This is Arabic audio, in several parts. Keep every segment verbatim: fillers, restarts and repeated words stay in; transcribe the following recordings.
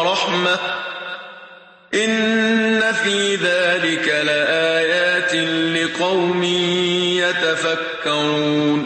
ورحمة إن في ذلك لآيات لقوم يتفكرون.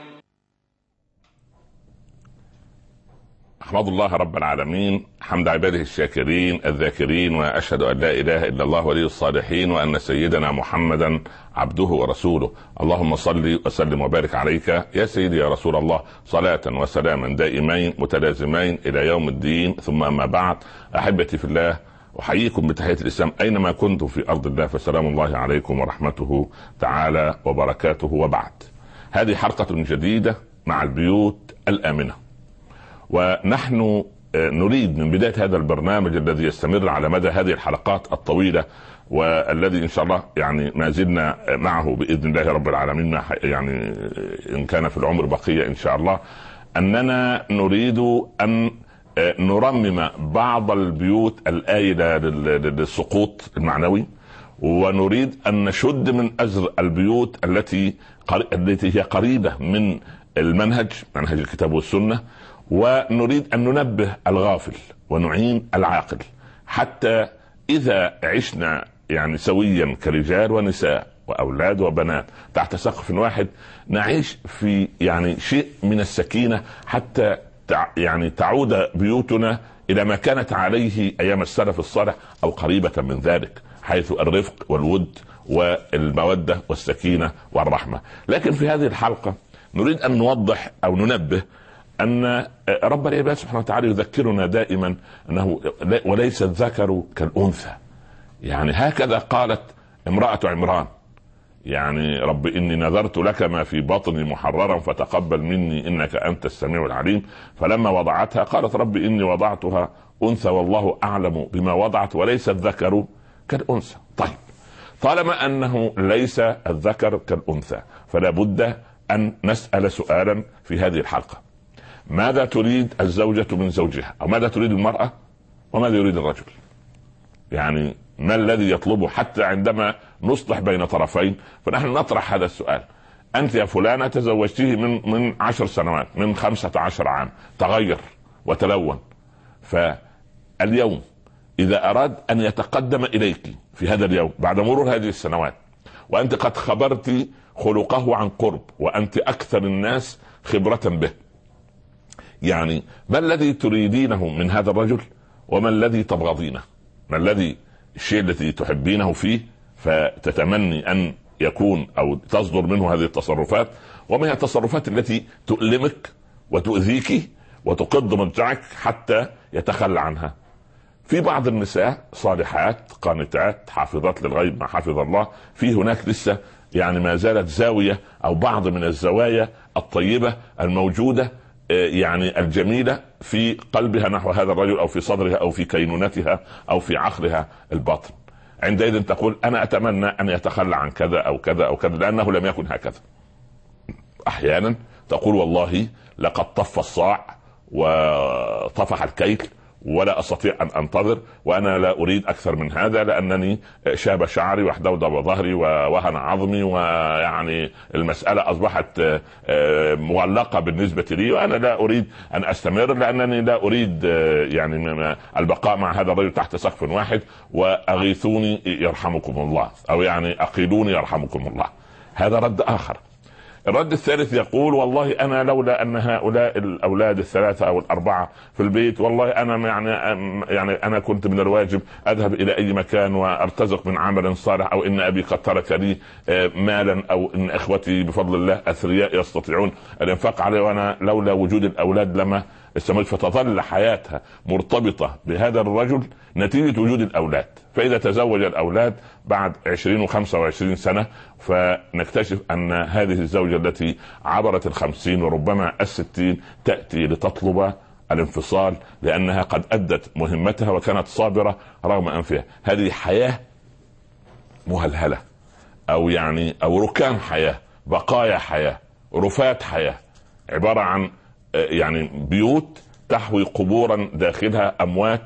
أحمد الله رب العالمين حمد عباده الشاكرين الذاكرين، وأشهد أن لا إله إلا الله ولي الصالحين، وأن سيدنا محمدا عبده ورسوله. اللهم صل وسلم وبارك عليك يا سيدي يا رسول الله، صلاة وسلاما دائمين متلازمين إلى يوم الدين. ثم أما بعد، أحبتي في الله، أحييكم بتحية الإسلام أينما كنتم في أرض الله، فسلام الله عليكم ورحمته تعالى وبركاته. وبعد، هذه حلقة جديدة مع البيوت الآمنة، ونحن نريد من بداية هذا البرنامج الذي يستمر على مدى هذه الحلقات الطويلة، والذي إن شاء الله يعني ما زلنا معه بإذن الله رب العالمين، يعني إن كان في العمر بقية إن شاء الله، أننا نريد أن نرمم بعض البيوت الآيلة للسقوط المعنوي، ونريد أن نشد من أزر البيوت التي التي هي قريبة من المنهج، منهج الكتاب والسنة، ونريد أن ننبه الغافل ونعين العاقل، حتى إذا عشنا يعني سويا كرجال ونساء وأولاد وبنات تحت سقف واحد، نعيش في يعني شيء من السكينة، حتى يعني تعود بيوتنا إلى ما كانت عليه أيام السلف الصالح أو قريبة من ذلك، حيث الرفق والود والمودة والسكينة والرحمة. لكن في هذه الحلقة نريد أن نوضح أو ننبه أن رب العباد سبحانه وتعالى يذكرنا دائما أنه وليس الذكر كالأنثى. يعني هكذا قالت امرأة عمران، يعني رب إني نذرت لك ما في بطني محررا فتقبل مني إنك أنت السميع العليم. فلما وضعتها قالت رب إني وضعتها أنثى والله أعلم بما وضعت وليس الذكر كالأنثى. طيب، طالما أنه ليس الذكر كالأنثى، فلا بد أن نسأل سؤالا في هذه الحلقة: ماذا تريد الزوجة من زوجها؟ أو ماذا تريد المرأة؟ وماذا يريد الرجل؟ يعني ما الذي يطلبه؟ حتى عندما نصلح بين طرفين فنحن نطرح هذا السؤال. أنت يا فلانة تزوجتيه من من عشر سنوات، من خمسة عشر عام، تغير وتلون، فاليوم إذا أراد أن يتقدم إليك في هذا اليوم بعد مرور هذه السنوات، وأنت قد خبرت خلقه عن قرب، وأنت أكثر الناس خبرة به، يعني ما الذي تريدينه من هذا الرجل؟ وما الذي تبغضينه؟ ما الذي الشيء الذي تحبينه فيه فتتمني أن يكون أو تصدر منه هذه التصرفات؟ وما هي التصرفات التي تؤلمك وتؤذيك وتقض مضجعك حتى يتخلى عنها؟ في بعض النساء صالحات قانتات حافظات للغيب ما حفظ الله، في هناك لسه يعني ما زالت زاوية أو بعض من الزوايا الطيبة الموجودة يعني الجميلة في قلبها نحو هذا الرجل، أو في صدرها، أو في كينونتها، أو في عقلها الباطن. عندئذ تقول أنا أتمنى أن يتخلى عن كذا أو كذا أو كذا لأنه لم يكن هكذا. أحيانا تقول والله لقد طف الصاع وطفح الكيل ولا أستطيع أن أنتظر، وأنا لا أريد أكثر من هذا، لأنني شاب شعري واحدودب ظهري ووهن عظمي، ويعني المسألة أصبحت مغلقة بالنسبة لي، وأنا لا أريد أن أستمر، لأنني لا أريد يعني البقاء مع هذا الرجل تحت سقف واحد، وأغيثوني يرحمكم الله، أو يعني أقيلوني يرحمكم الله. هذا رد آخر. الرد الثالث يقول والله أنا لولا أن هؤلاء الأولاد الثلاثة أو الأربعة في البيت، والله أنا يعني يعني أنا كنت من الواجب أذهب إلى أي مكان وأرتزق من عمل صالح، أو إن أبي قد ترك لي مالا، أو إن إخوتي بفضل الله أثرياء يستطيعون الإنفاق عليه، وأنا لولا وجود الأولاد لما استمرت. فتظل حياتها مرتبطة بهذا الرجل نتيجة وجود الأولاد. فإذا تزوج الأولاد بعد عشرين وخمسة وعشرين سنة، فنكتشف أن هذه الزوجة التي عبرت الخمسين وربما الستين تأتي لتطلب الانفصال، لأنها قد أدت مهمتها وكانت صابرة رغم أنفها. هذه حياة مهلهلة، أو يعني أو ركام حياة، بقايا حياة، رفات حياة، عبارة عن يعني بيوت تحوي قبورا داخلها أموات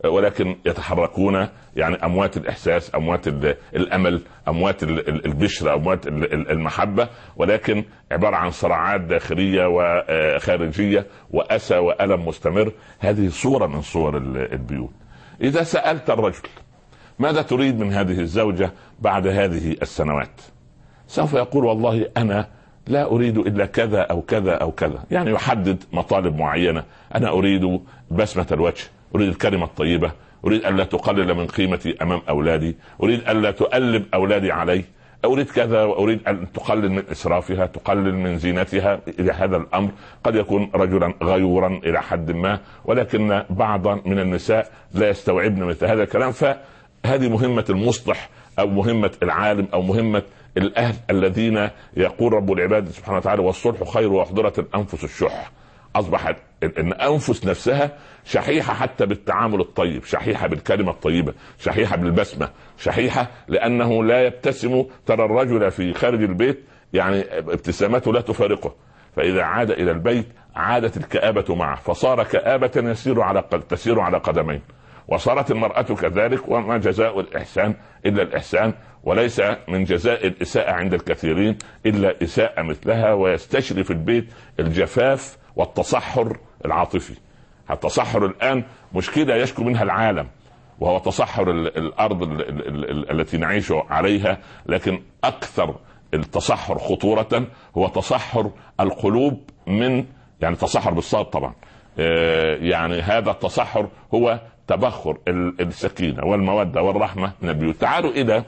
ولكن يتحركون يعني اموات الاحساس، اموات الامل، اموات البشرة، اموات المحبة، ولكن عبارة عن صراعات داخلية وخارجية واسى والم مستمر. هذه صورة من صور البيوت. اذا سألت الرجل ماذا تريد من هذه الزوجة بعد هذه السنوات، سوف يقول والله انا لا اريد الا كذا او كذا او كذا، يعني يحدد مطالب معينة. انا اريد بسمة الوجه، اريد الكلمة الطيبة، اريد ان لا تقلل من قيمتي امام اولادي، اريد ان لا تؤلب اولادي علي، اريد كذا، واريد ان تقلل من اسرافها، تقلل من زينتها. الى هذا الامر قد يكون رجلا غيورا الى حد ما، ولكن بعضا من النساء لا يستوعبن مثل هذا الكلام. فهذه مهمة المصلح او مهمة العالم او مهمة الاهل الذين يقول رب العباد سبحانه وتعالى والصلح خير واحضرت الانفس الشح. اصبحت ان انفس نفسها شحيحة حتى بالتعامل الطيب، شحيحة بالكلمة الطيبة، شحيحة بالبسمة، شحيحة لانه لا يبتسم. ترى الرجل في خارج البيت يعني ابتسامته لا تفارقه، فاذا عاد الى البيت عادت الكآبة معه، فصار كآبة يسير على تسير على قدمين. وصارت المرأة كذلك، وما جزاء الإحسان إلا الإحسان، وليس من جزاء الإساءة عند الكثيرين إلا إساءة مثلها. ويستشري في البيت الجفاف والتصحر العاطفي. التصحر الآن مشكلة يشكو منها العالم، وهو تصحر الأرض التي نعيش عليها، لكن أكثر التصحر خطورة هو تصحر القلوب، من يعني تصحر بالصاد طبعا. يعني هذا التصحر هو تبخر السكينة والمودة والرحمة من البيوت. تعالوا إلى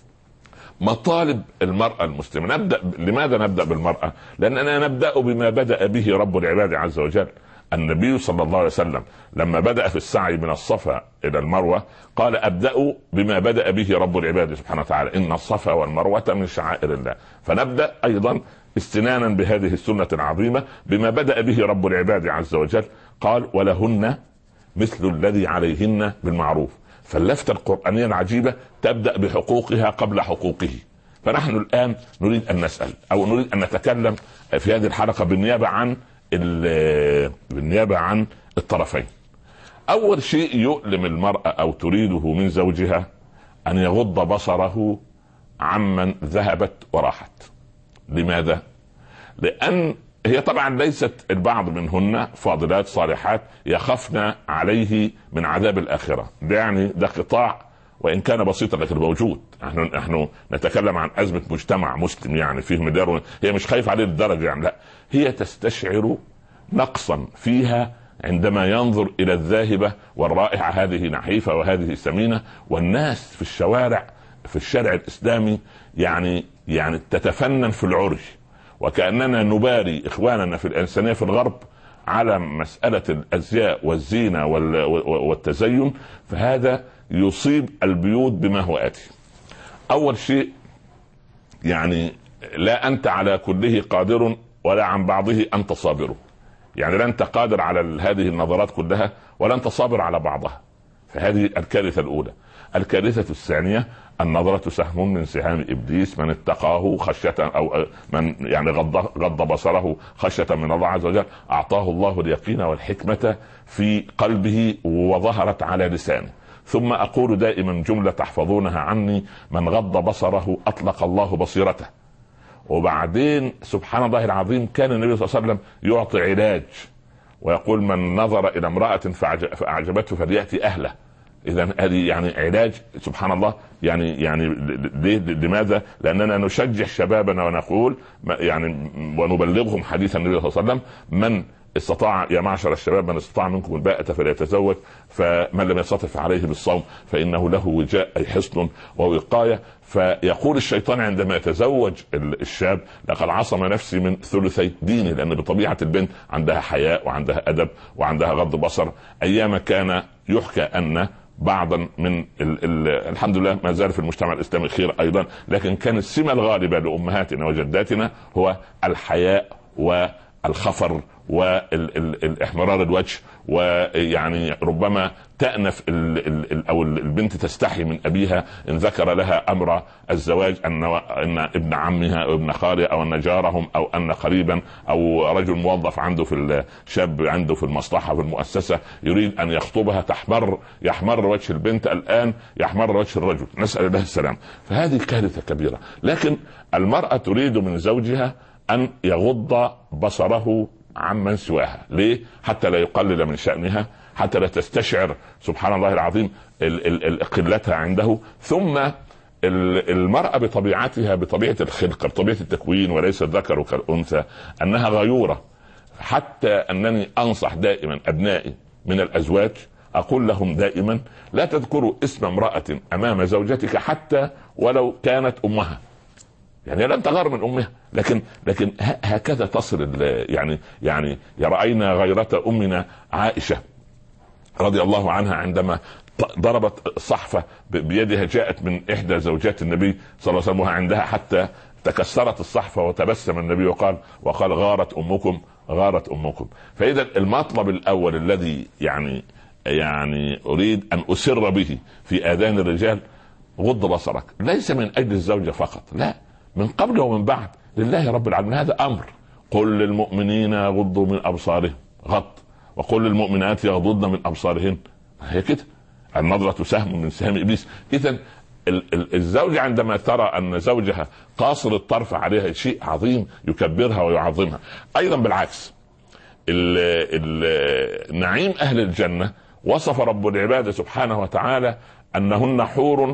مطالب المرأة المسلمة. نبدأ. لماذا نبدأ بالمرأة؟ لأننا نبدأ بما بدأ به رب العباد عز وجل. النبي صلى الله عليه وسلم لما بدأ في السعي من الصفا إلى المروة قال أبدأ بما بدأ به رب العباد سبحانه وتعالى، إن الصفا والمروة من شعائر الله. فنبدأ أيضا استنانا بهذه السنة العظيمة بما بدأ به رب العباد عز وجل. قال ولهن مثل الذي عليهن بالمعروف. فاللفتة القرآنية العجيبة تبدأ بحقوقها قبل حقوقه. فنحن الآن نريد أن نسأل أو نريد أن نتكلم في هذه الحلقة بالنيابة عن بالنيابة عن الطرفين. أول شيء يؤلم المرأة أو تريده من زوجها أن يغض بصره عمن ذهبت وراحت. لماذا؟ لأن هي طبعا ليست البعض منهن فاضلات صالحات يخفن عليه من عذاب الآخرة، ده يعني ده قطاع وإن كان بسيطا لكن موجود. نحن نحن نتكلم عن أزمة مجتمع مسلم يعني فيه مدار، هي مش خايف عليه الدرجة يعني، لا، هي تستشعر نقصا فيها عندما ينظر إلى الذاهبة والرائحة هذه نحيفة وهذه سمينة، والناس في الشوارع في الشارع الإسلامي يعني يعني تتفنن في العري، وكأننا نباري إخواننا في الإنسانية في الغرب على مسألة الأزياء والزينة والتزين. فهذا يصيب البيوت بما هو آتي. أول شيء يعني لا أنت على كله قادر ولا عن بعضه أنت صابر. يعني لا أنت قادر على هذه النظرات كلها ولا أنت صابر على بعضها. فهذه الكارثة الأولى. الكارثة الثانية النظرة سهم من سهام إبليس، من اتقاه خشية أو من يعني غض, غض بصره خشية من الله عز وجل أعطاه الله اليقين والحكمة في قلبه وظهرت على لسانه. ثم أقول دائما جملة تحفظونها عني: من غض بصره أطلق الله بصيرته. وبعدين سبحان الله العظيم كان النبي صلى الله عليه وسلم يعطي علاج ويقول: من نظر إلى امرأة فأعجبته فليأتي أهله. إذا هذه يعني علاج سبحان الله. يعني يعني لماذا؟ لأننا نشجع شبابنا ونقول يعني ونبلغهم حديث النبي صلى الله عليه وسلم: من استطاع يا معشر الشباب من استطاع منكم الباءة فليتزوج، فمن لم يستطع فعليه بالصوم فإنه له وجاء أي حصن ووقاية. فيقول الشيطان عندما يتزوج الشاب: لقد عصم نفسي من ثلثي ديني، لأن بطبيعة البنت عندها حياء وعندها أدب وعندها غض بصر. أيام كان يحكى أن بعضا من ال ال الحمد لله ما زال في المجتمع الإسلامي خير أيضا، لكن كان السمة الغالبة لأمهاتنا وجداتنا هو الحياء و الخفر والاحمرار الوجه، ويعني ربما تأنف ال ال ال او البنت تستحي من ابيها ان ذكر لها امر الزواج، ان ان ابن عمها او ابن خالها او ان جارهم او ان قريبا او رجل موظف عنده في الشاب عنده في المصلحه في المؤسسه يريد ان يخطبها، تحمر يحمر وجه البنت الان يحمر وجه الرجل، نسأل الله السلام. فهذه كارثه كبيره. لكن المرأة تريد من زوجها ان يغض بصره عمن سواها. ليه؟ حتى لا يقلل من شأنها، حتى لا تستشعر سبحان الله العظيم قلتها عنده. ثم المرأة بطبيعتها بطبيعة الخلق بطبيعة التكوين وليس الذكر كالأنثى أنها غيورة. حتى أنني أنصح دائما أبنائي من الأزواج أقول لهم دائما لا تذكروا اسم امرأة أمام زوجتك حتى ولو كانت أمها، يعني لن تغار من امها، لكن لكن هكذا تصل يعني يعني رأينا غيرة امنا عائشة رضي الله عنها عندما ضربت صحفة بيدها، جاءت من احدى زوجات النبي صلى الله عليه وسلم عندها حتى تكسرت الصحفة وتبسم النبي وقال وقال غارت امكم غارت امكم. فاذا المطلب الاول الذي يعني يعني اريد ان اسر به في اذان الرجال غض بصرك، ليس من اجل الزوجة فقط، لا، من قبل ومن بعد لله رب العالمين. هذا امر. قل للمؤمنين يغضوا من ابصارهم غض، وقل للمؤمنات يغضضن من ابصارهن، هي كده. النظرة سهم من سهام ابليس. اذا الزوجة عندما ترى ان زوجها قاصر الطرف عليها شيء عظيم يكبرها ويعظمها. ايضا بالعكس ال ال نعيم اهل الجنة وصف رب العباد سبحانه وتعالى انهن حور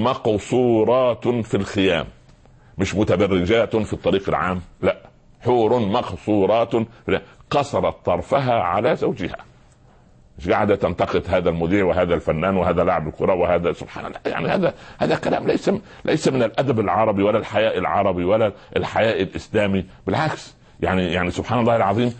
مقصورات في الخيام، مش متبرجات في الطريق العام، لا، حور مقصورات قصرت طرفها على زوجها، مش قاعدة تنتقد هذا المذيع وهذا الفنان وهذا لاعب الكرة وهذا سبحان الله. يعني هذا هذا كلام ليس ليس من الادب العربي ولا الحياء العربي ولا الحياء الاسلامي، بالعكس. يعني يعني سبحان الله العظيم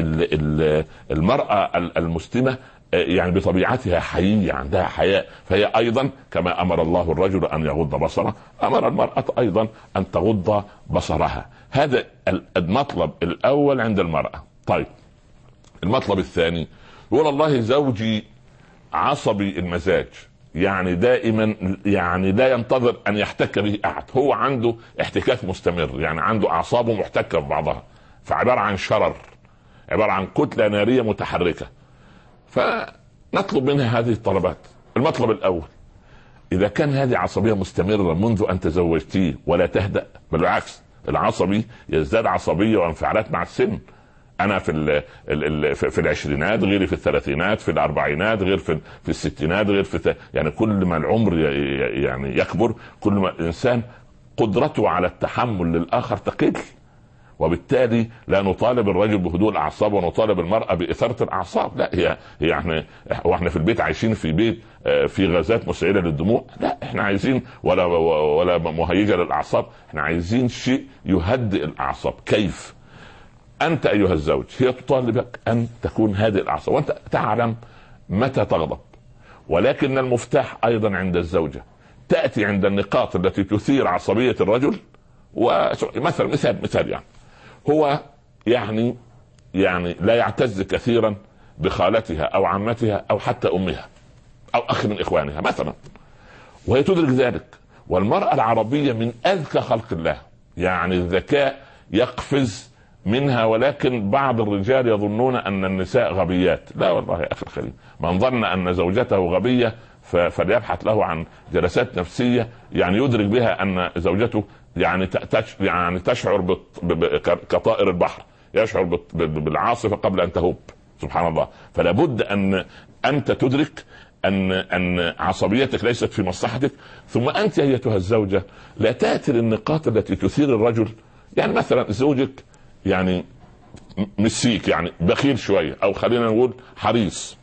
المرأة المسلمة يعني بطبيعتها حيية، عندها حياء، فهي أيضا كما أمر الله الرجل أن يغض بصره أمر المرأة أيضا أن تغض بصرها. هذا المطلب الأول عند المرأة. طيب المطلب الثاني يقول الله زوجي عصبي المزاج، يعني دائما يعني لا ينتظر أن يحتك به أحد، هو عنده احتكاك مستمر، يعني عنده أعصابه محتكة ببعضها، فعبارة عن شرر، عبارة عن كتلة نارية متحركة. فنطلب منها هذه الطلبات. المطلب الأول إذا كان هذه عصبية مستمرة منذ أن تزوجتيه ولا تهدأ، بالعكس العصبي يزداد عصبية وانفعالات مع السن. أنا في ال ال في العشرينات غيري في الثلاثينات، في الأربعينات غير في في الستينات غير في، يعني كل ما العمر يعني يكبر كل ما الإنسان قدرته على التحمل للآخر تقل، وبالتالي لا نطالب الرجل بهدوء الاعصاب ونطالب المرأة باثارة الاعصاب. لا، هي هي احنا واحنا في البيت عايشين في بيت في غازات مسيلة للدموع، لا، احنا عايزين ولا ولا مهيجة للاعصاب، احنا عايزين شيء يهدئ الاعصاب. كيف؟ انت ايها الزوج هي تطالبك ان تكون هذه الاعصاب وانت تعلم متى تغضب، ولكن المفتاح ايضا عند الزوجة. تأتي عند النقاط التي تثير عصبية الرجل، ومثلا مثال مثال يعني هو يعني يعني لا يعتز كثيرا بخالتها او عمتها او حتى امها او اخ من اخوانها مثلا، وهي تدرك ذلك. والمرأة العربية من اذكى خلق الله، يعني الذكاء يقفز منها، ولكن بعض الرجال يظنون ان النساء غبيات. لا والله يا اخي الكريم، من ظن ان زوجته غبية فليبحث له عن جلسات نفسية يعني يدرك بها ان زوجته يعني يعني تشعر كطائر البحر، يشعر بالعاصفة قبل ان تهب، سبحان الله. فلا بد ان انت تدرك ان ان عصبيتك ليست في مصلحتك. ثم انت ايتها الزوجة لا تأتي للنقاط التي تثير الرجل، يعني مثلا زوجك يعني مسيك، يعني بخيل شوية، او خلينا نقول حريص،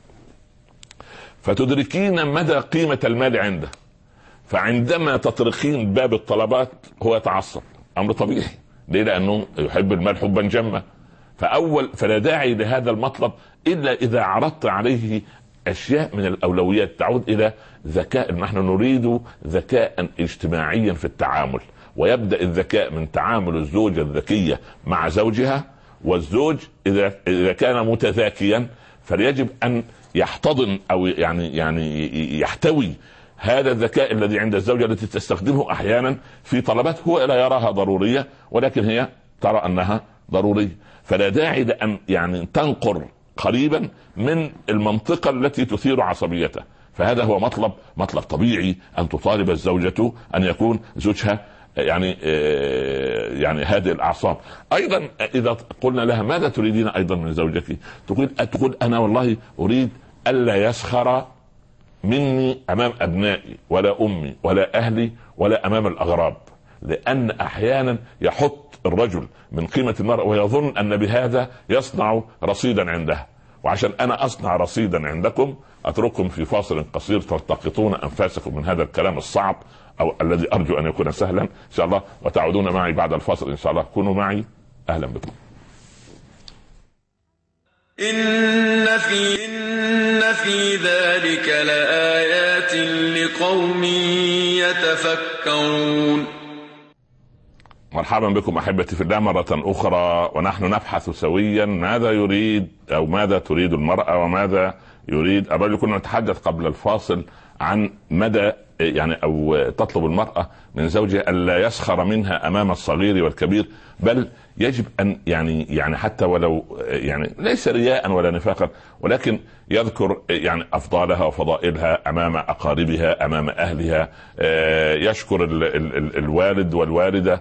فتدركين مدى قيمة المال عنده، فعندما تطرقين باب الطلبات هو يتعصب، امر طبيعي. ليه؟ لانه يحب المال حبا جما. فاول فلا داعي لهذا المطلب الا اذا عرضت عليه اشياء من الاولويات تعود الى ذكاء. نحن نريد ذكاء اجتماعيا في التعامل، ويبدا الذكاء من تعامل الزوجة الذكية مع زوجها، والزوج اذا اذا كان متذاكيا فليجب ان يحتضن او يعني يعني يحتوي هذا الذكاء الذي عند الزوجة التي تستخدمه احيانا في طلبات هو لا يراها ضرورية ولكن هي ترى انها ضرورية. فلا داعي لان يعني تنقر قريبا من المنطقة التي تثير عصبيته. فهذا هو مطلب مطلب طبيعي ان تطالب الزوجة ان يكون زوجها يعني يعني هذه الاعصاب. ايضا اذا قلنا لها ماذا تريدين ايضا من زوجك، تقول تقول انا والله اريد الا يسخر مني امام ابنائي ولا امي ولا اهلي ولا امام الاغراب، لان احيانا يحط الرجل من قيمة المرأة ويظن ان بهذا يصنع رصيدا عندها. وعشان انا اصنع رصيدا عندكم اترككم في فاصل قصير تلتقطون انفاسكم من هذا الكلام الصعب او الذي ارجو ان يكون سهلا ان شاء الله، وتعودون معي بعد الفاصل ان شاء الله. كونوا معي، اهلا بكم. إن في إن في ذلك لآيات لقوم يتفكرون. مرحبا بكم احبتي في الله مرة اخرى، ونحن نبحث سويا ماذا يريد او ماذا تريد المرأة وماذا يريد الرجل. كنا نتحدث قبل الفاصل عن مدى يعني او تطلب المرأة من زوجها الا يسخر منها امام الصغير والكبير، بل يجب ان يعني يعني حتى ولو يعني ليس رياء ولا نفاقا ولكن يذكر يعني افضالها وفضائلها امام اقاربها امام اهلها، يشكر ال ال ال الوالد والوالده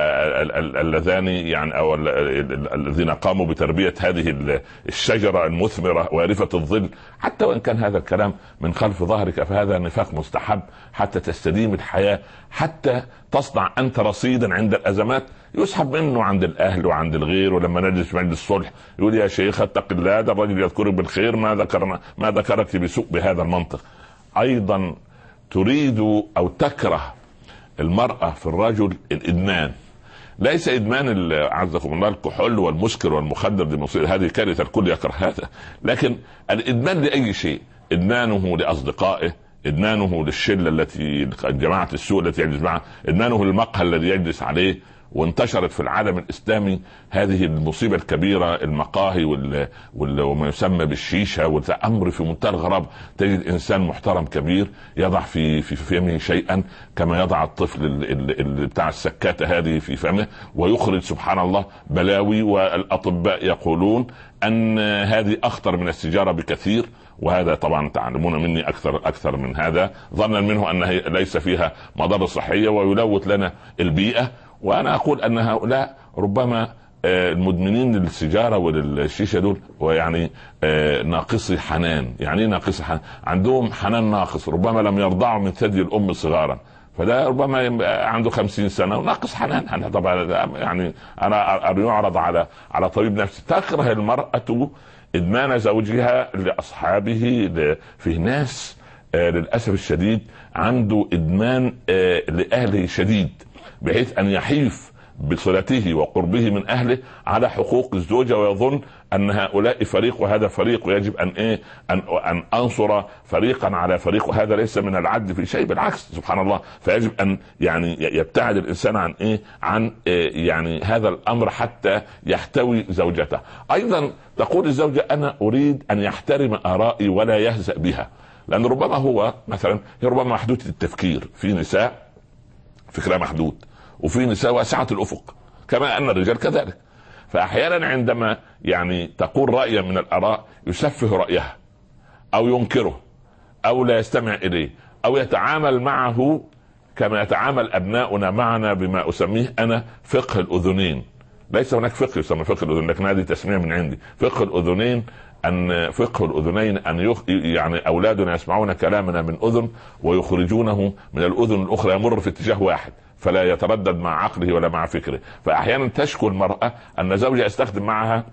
اللذان يعني او الذين قاموا بتربيه هذه الشجره المثمره وارفه الظل، حتى وان كان هذا الكلام من خلف ظهرك فهذا نفاق مستحب حتى تستديم الحياه، حتى تصنع انت رصيدا عند الازمات يسحب منه عند الاهل وعند الغير. ولما نجلس في مجلس الصلح يقول يا شيخ اتق الله، ده الرجل يذكرك بالخير ما ذكرنا ما ذكرك بسوء بهذا المنطق. ايضا تريد او تكره المرأة في الرجل الادمان، ليس ادمان عزكم الله الكحول والمسكر والمخدر، دي مصير هذه كارثة الكل يكره هذا، لكن الادمان لاي شيء، ادمانه لاصدقائه، ادمانه للشله التي جماعه السوء التي يجلس معها، ادمانه للمقهى الذي يجلس عليه. وانتشرت في العالم الاسلامي هذه المصيبه الكبيره، المقاهي وال... وال... وما يسمى بالشيشه، والامر في منتهى الغرابه. تجد انسان محترم كبير يضع في في فمه شيئا كما يضع الطفل ال... ال... بتاع السكاته هذه في فمه، ويخرج سبحان الله بلاوي. والاطباء يقولون ان هذه اخطر من السيجاره بكثير، وهذا طبعا تعلمون مني اكثر اكثر من هذا، ظنا منه انها ليس فيها مضار صحيه ويلوث لنا البيئه. وانا اقول ان هؤلاء ربما المدمنين للسيجاره وللشيشه دول ويعني ناقصي حنان. يعني ناقصي حنان، عندهم حنان ناقص، ربما لم يرضعوا من ثدي الام صغارا، فده ربما عنده خمسين سنه وناقص حنان. انا طبعا يعني انا يعرض على على طبيب نفسي. تكره المراه ادمان زوجها لاصحابه، في ناس للاسف الشديد عنده ادمان لاهله شديد، بحيث ان يحيف بصلته وقربه من اهله على حقوق الزوجه، ويظن ان هؤلاء فريق وهذا فريق، ويجب ان ايه ان ان انصر فريقا على فريق، وهذا ليس من العدل في شيء، بالعكس سبحان الله. فيجب ان يعني يبتعد الانسان عن ايه عن إيه يعني هذا الامر حتى يحتوي زوجته. ايضا تقول الزوجه انا اريد ان يحترم ارائي ولا يهزأ بها، لان ربما هو مثلا هي ربما محدوده التفكير، في نساء فكرة محدود وفي نساء واسعة الافق كما ان الرجال كذلك. فاحيانا عندما يعني تقول رأيا من الاراء يسفه رأيها او ينكره او لا يستمع اليه او يتعامل معه كما يتعامل ابناؤنا معنا بما اسميه انا فقه الاذنين. ليس هناك فقه يسمى فقه الاذنين، لكن هذه تسمية من عندي. فقه الاذنين ان فقه الاذنين ان يخ... يعني اولادنا يسمعون كلامنا من اذن ويخرجونه من الاذن الاخرى، يمر في اتجاه واحد فلا يتردد مع عقله ولا مع فكره. فاحيانا تشكو المرأة ان زوجها يستخدم معها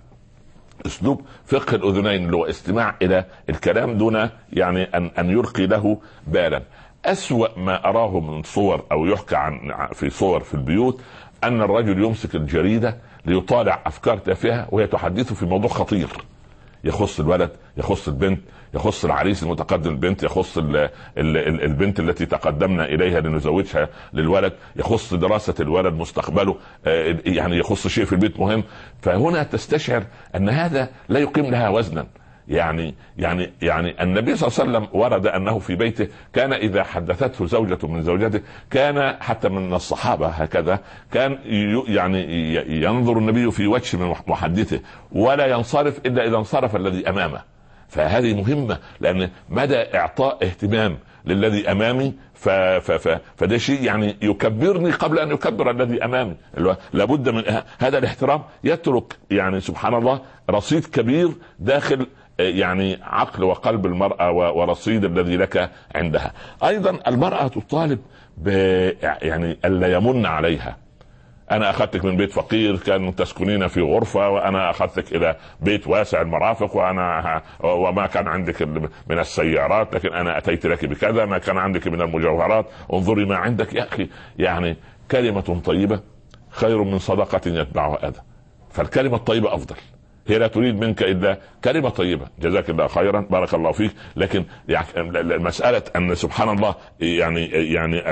اسلوب فقه الاذنين اللي هو استماع الى الكلام دون يعني ان ان يلقي له بالا. اسوأ ما اراه من صور او يحكى عن في صور في البيوت ان الرجل يمسك الجريدة ليطالع افكار تافهة وهي تحدثه في موضوع خطير يخص الولد يخص البنت يخص العريس المتقدم البنت، يخص ال ال ال البنت التي تقدمنا اليها لنزوجها للولد، يخص دراسة الولد مستقبله، يعني يخص شيء في البيت مهم. فهنا تستشعر ان هذا لا يقيم لها وزنا. يعني يعني يعني النبي صلى الله عليه وسلم ورد انه في بيته كان اذا حدثته زوجة من زوجته، كان حتى من الصحابة هكذا، كان يعني ينظر النبي في وجه من محدثه ولا ينصرف الا اذا انصرف الذي امامه. فهذه مهمة، لان مدى اعطاء اهتمام للذي امامي ف ف ف فده شيء يعني يكبرني قبل ان يكبر الذي امامي. لابد من هذا الاحترام، يترك يعني سبحان الله رصيد كبير داخل يعني عقل وقلب المرأة ورصيد الذي لك عندها. ايضا المرأة تطالب ب يعني الا يمن عليها. انا اخذتك من بيت فقير كان تسكنين في غرفة، وانا اخذتك الى بيت واسع المرافق، وانا وما كان عندك من السيارات لكن انا اتيت لك بكذا، ما كان عندك من المجوهرات انظري ما عندك. يا اخي يعني كلمة طيبة خير من صدقة يتبعها اذى. فالكلمة الطيبة افضل. هي لا تريد منك الا كلمة طيبة، جزاك الله خيرا، بارك الله فيك. لكن يعني مسألة ان سبحان الله يعني يعني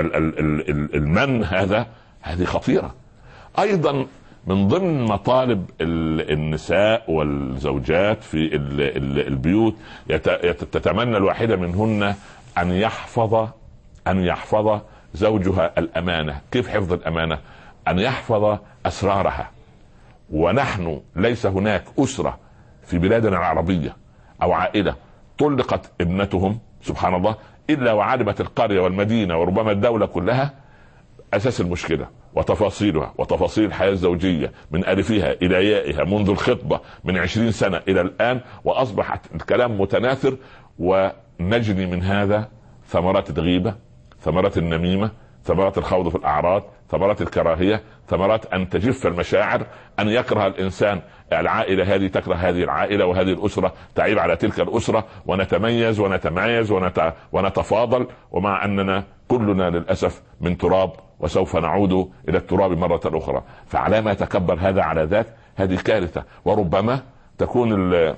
المن هذا هذه خطيرة. ايضا من ضمن مطالب النساء والزوجات في البيوت، تتمنى الواحدة منهن ان يحفظ ان يحفظ زوجها الامانة. كيف حفظ الامانة؟ ان يحفظ اسرارها. ونحن ليس هناك أسرة في بلادنا العربية أو عائلة طلقت ابنتهم سبحان الله إلا وعلمت القرية والمدينة وربما الدولة كلها أساس المشكلة وتفاصيلها وتفاصيل الحياة الزوجية من ألفها إلى يائها منذ الخطبة من عشرين سنة إلى الآن، وأصبحت الكلام متناثر. ونجني من هذا ثمرات الغيبة، ثمرات النميمة، ثمرات الخوض في الأعراض، ثمرات الكراهية، ثمرات أن تجف المشاعر، أن يكره الإنسان العائلة هذه تكره هذه العائلة، وهذه الأسرة تعيب على تلك الأسرة، ونتميز ونتميز ونت... ونتفاضل، ومع أننا كلنا للأسف من تراب وسوف نعود إلى التراب مرة أخرى. فعلى ما يتكبر هذا على ذاك، هذه كارثة. وربما تكون ال...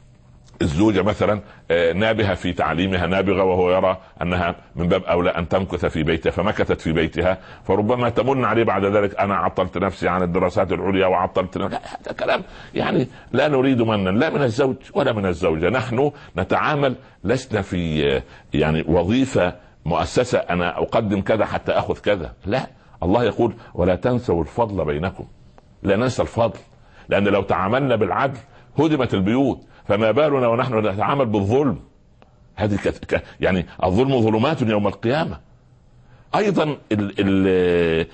الزوجة مثلا نابهة في تعليمها، نابغة، وهو يرى أنها من باب أولى أن تمكث في بيتها، فمكثت في بيتها، فربما تمن عليه بعد ذلك أنا عطلت نفسي عن الدراسات العليا وعطلت نفسي. لا، هذا كلام يعني لا نريد منا لا من الزوج ولا من الزوجة. نحن نتعامل، لسنا في يعني وظيفة مؤسسة أنا أقدم كذا حتى أخذ كذا. لا، الله يقول ولا تنسوا الفضل بينكم. لا ننسى الفضل، لأن لو تعاملنا بالعدل هدمت البيوت، فما بالنا ونحن نتعامل بالظلم. هذه كت... يعني الظلم ظلمات يوم القيامة. ايضا ال ال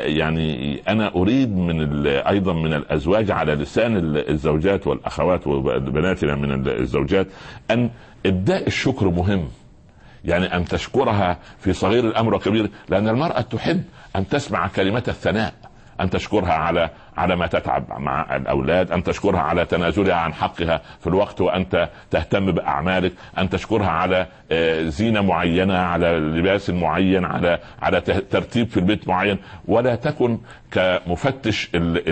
يعني انا اريد من ال ايضا من الازواج على لسان الزوجات والاخوات وبناتنا من الزوجات ان ابداء الشكر مهم. يعني ان تشكرها في صغير الامر وكبير، لان المرأة تحب ان تسمع كلمة الثناء، أن تشكرها على على ما تتعب مع الأولاد، أن تشكرها على تنازلها عن حقها في الوقت وأنت تهتم بأعمالك، أن تشكرها على زينة معينة، على لباس معين، على على ترتيب في البيت معين. ولا تكن كمفتش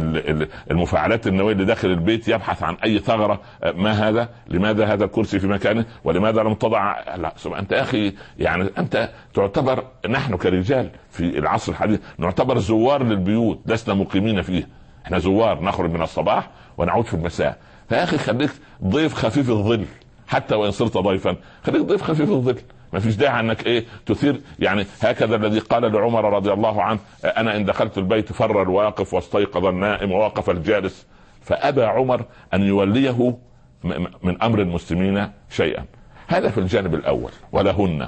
المفاعلات النووية اللي داخل البيت يبحث عن أي ثغرة. ما هذا؟ لماذا هذا الكرسي في مكانه؟ ولماذا لم تضع؟ لا، أنت أخي يعني أنت تعتبر، نحن كرجال في العصر الحديث نعتبر زوار للبيوت، لسنا مقيمين فيها، احنا زوار، نخرج من الصباح ونعود في المساء. فيا اخي خليك ضيف خفيف الظل، حتى وان صرت ضيفا خليك ضيف خفيف الظل. ما فيش داعي انك ايه تثير. يعني هكذا الذي قال لعمر رضي الله عنه انا ان دخلت البيت فر الواقف واستيقظ النائم ووقف الجالس، فابى عمر ان يوليه من امر المسلمين شيئا. هذا في الجانب الاول. ولهن،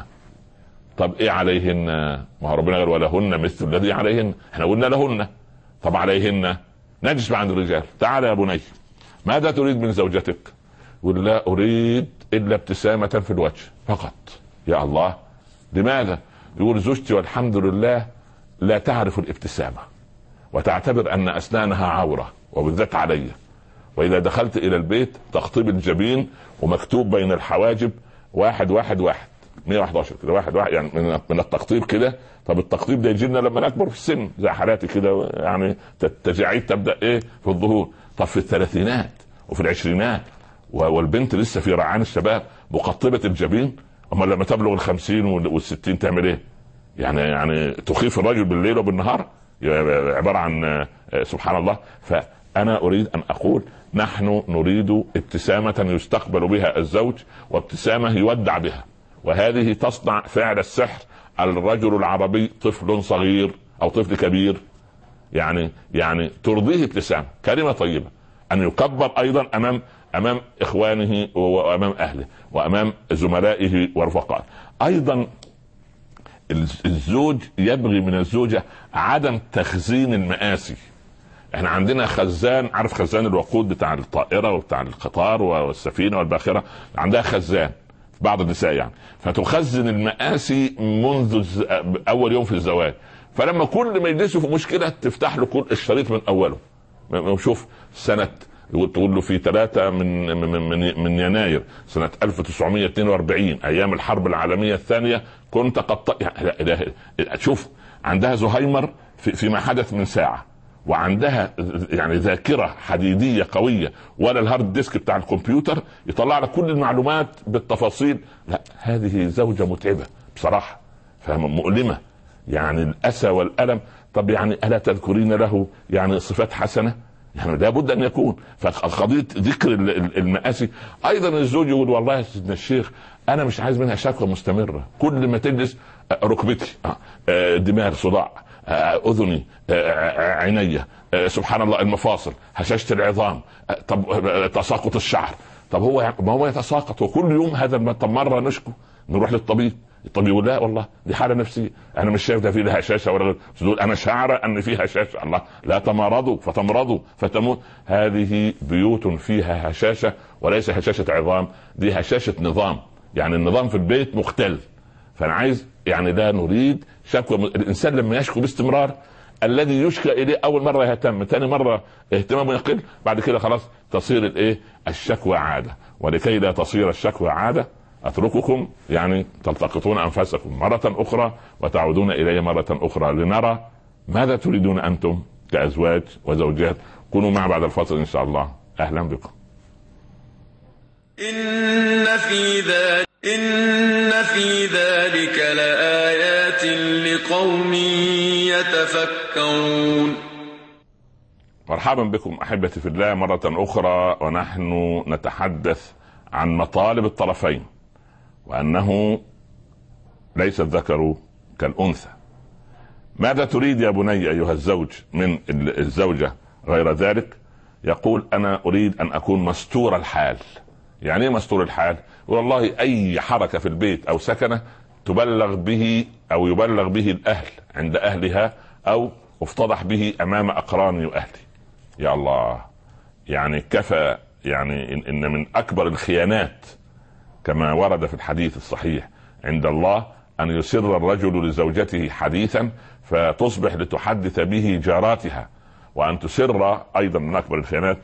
طب ايه عليهن؟ ما هو ربنا قال ولهن مثل الذي عليهن، احنا قلنا لهن، طب عليهن نجلس عند الرجال. تعال يا بني، ماذا تريد من زوجتك؟ يقول لا اريد الا ابتسامة في الوجه فقط. يا الله، لماذا؟ يقول زوجتي والحمد لله لا تعرف الابتسامة، وتعتبر ان اسنانها عورة وبالذات علي، واذا دخلت الى البيت تخطيب الجبين ومكتوب بين الحواجب واحد واحد واحد مية وواحد عشر كده، واحد واحد يعني من التقطيب كده. طب التقطيب ده يجي لنا لما نكبر في السن زي حالاتي كده، يعني التجاعيد تبدا ايه في الظهور. طب في الثلاثينات وفي العشرينات والبنت لسه في رعان الشباب مقطبة الجبين، اما لما تبلغ الخمسين والستين تعمل ايه؟ يعني يعني تخيف الرجل بالليل وبالنهار، عبارة عن سبحان الله. فأنا أريد أن أقول نحن نريد ابتسامة يستقبل بها الزوج، وابتسامة يودع بها، وهذه تصنع فعل السحر. الرجل العربي طفل صغير أو طفل كبير، يعني يعني ترضيه ابتسامة كلمة طيبة، أن يكبر أيضا أمام أمام إخوانه وأمام أهله وأمام زملائه ورفقائه. أيضا الزوج يبغي من الزوجة عدم تخزين المآسي. احنا عندنا خزان، عارف خزان الوقود بتاع الطائرة وبتاع القطار والسفينة والباخرة، عندها خزان في بعض النساء يعني، فتخزن المآسي منذ أول يوم في الزواج. فلما كل ما يجلسوا في مشكلة تفتح له كل الشريط من أوله، وشوف سنة تقول له في ثلاثة من, من, من, من يناير سنة ألف وتسعمائة واثنين وأربعين أيام الحرب العالمية الثانية كنت قد يعني شوف عندها زهايمر في فيما حدث من ساعة، وعندها يعني ذاكرة حديدية قوية، ولا الهارد ديسك بتاع الكمبيوتر يطلع لك كل المعلومات بالتفاصيل. لا، هذه زوجة متعبة بصراحة، مؤلمة، يعني الأسى والألم. طب يعني ألا تذكرين له يعني صفات حسنة؟ يعني لابد أن يكون. فقضية ذكر المآسي أيضا الزوج يقول والله يا سيدنا الشيخ أنا مش عايز منها شكوى مستمرة، كل ما تجلس ركبتي، دماغ، صداع، أذني، عيني، سبحان الله، المفاصل، هشاشة العظام، طب تساقط الشعر. طب هو ما هو يتساقط وكل يوم هذا؟ طب مرة نشكو نروح للطبيب، الطبيب يقول لا والله دي حالة نفسية، أنا مش شايف ده فيه هشاشة ولا غير، أنا شعر أن فيها هشاشة. الله، لا تمرضوا فتمرضوا فتموت. هذه بيوت فيها هشاشة وليس هشاشة عظام، دي هشاشة نظام، يعني النظام في البيت مختل. فأنا عايز يعني لا نريد شكوى. الإنسان لما يشكو باستمرار الذي يشكى إليه أول مرة يهتم، ثاني مرة اهتمامه يقل، بعد كده خلاص تصير الإيه الشكوى عادة. ولكي لا تصير الشكوى عادة أترككم يعني تلتقطون أنفسكم مرة أخرى وتعودون إلي مرة أخرى لنرى ماذا تريدون أنتم كأزواج وزوجات. كونوا مع بعد الفصل إن شاء الله. أهلا بكم. إن في ذلك إن في ذلك لآيات لقوم يتفكرون. مرحبا بكم أحبتي في الله مرة أخرى، ونحن نتحدث عن مطالب الطرفين، وأنه ليس الذكر كالأنثى. ماذا تريد يا بني أيها الزوج من الزوجة غير ذلك؟ يقول أنا أريد أن أكون مستور الحال. يعني ايه مستور الحال؟ والله أي حركة في البيت أو سكنة تبلغ به أو يبلغ به الأهل عند أهلها، أو افتضح به أمام أقراني وأهلي. يا الله، يعني كفى، يعني إن, إن من أكبر الخيانات كما ورد في الحديث الصحيح عند الله أن يسر الرجل لزوجته حديثا فتصبح لتحدث به جاراتها، وأن تسر أيضا من أكبر الخيانات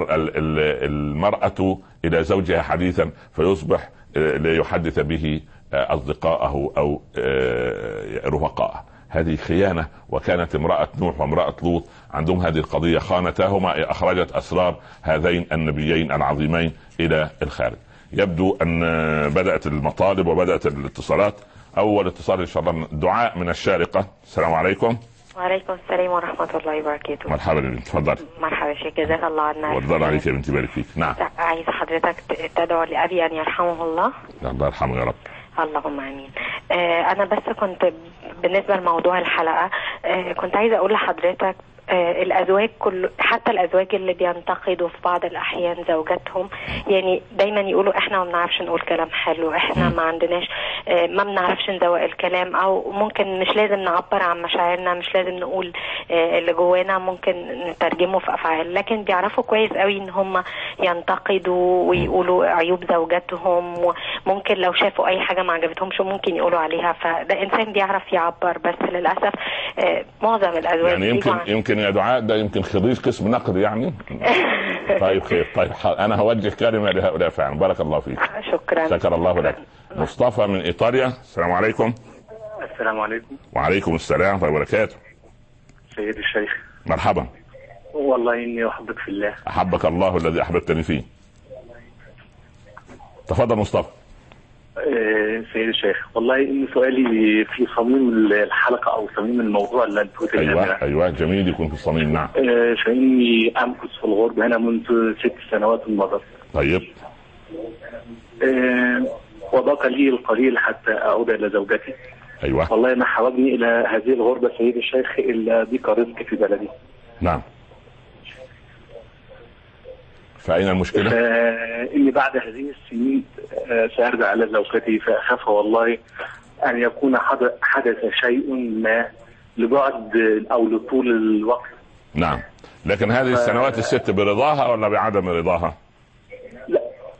المرأة إلى زوجها حديثا فيصبح ليحدث به أصدقائه أو رفقائه. هذه خيانة. وكانت امرأة نوح وامرأة لوط عندهم هذه القضية، خانتاهما أخرجت أسرار هذين النبيين العظيمين إلى الخارج. يبدو أن بدأت المطالب وبدأت الاتصالات. أول اتصال إن شاء الله دعاء من الشارقة. السلام عليكم. وعليكم السلام ورحمة الله وبركاته. مرحبا يا بنت، تفضلي. مرحبا شيخ، جزاك الله عنا. وارضى عليك يا بنتي، بارك فيك. نعم. عايز حضرتك تدعو لأبي أن يرحمه الله. الله يرحمه يا رب. اللهم امين. آه انا بس كنت بالنسبه لموضوع الحلقه آه كنت عايزه اقول لحضرتك آه الازواج كل حتى الازواج اللي بينتقدوا في بعض الاحيان زوجاتهم، يعني دايما يقولوا احنا ما بنعرفش نقول كلام حلو، احنا ما عندناش آه ما بنعرفش نذوق الكلام، او ممكن مش لازم نعبر عن مشاعرنا، مش لازم نقول آه اللي جوانا، ممكن نترجمه في افعال، لكن بيعرفوا كويس قوي ان هم ينتقدوا ويقولوا عيوب زوجاتهم، وممكن لو شافوا اي حاجه ما عجبتهمش ممكن يقولوا عليها. فده انسان بيعرف يعبر، بس للاسف آه معظم الازواج يعني يمكن يمكن يا دعاء ده يمكن خريج قسم نقد يعني. طيب خير، طيب انا هوجه كلمه لهؤلاء فعلا. بارك الله فيك. شكرا. شكر الله لك. مصطفى من ايطاليا. السلام عليكم. السلام عليكم. وعليكم السلام ورحمه الله وبركاته. سيدي الشيخ. مرحبا. والله اني احبك في الله. احبك الله الذي احببتني فيه. تفضل مصطفى. آه سيد الشيخ، والله ان سؤالي في صميم الحلقه او صميم الموضوع اللي انتم ايوه ايوه جميل يكون في الصميم. نعم. آه فاني امكث في الغربه هنا منذ ست سنوات مضت. طيب. آه وضاق لي القليل حتى اعود الى زوجتي. ايوه. والله ما حوجني الى هذه الغربه سيد الشيخ الا ضيق رزق في بلدي. نعم. فأين المشكلة؟ فإني بعد هذه السنين سأرجع على زوجتي، فأخاف والله أن يكون حدث شيء ما لبعد أو لطول الوقت. نعم. لكن هذه ف... السنوات الست برضاها ولا بعدم رضاها؟ لا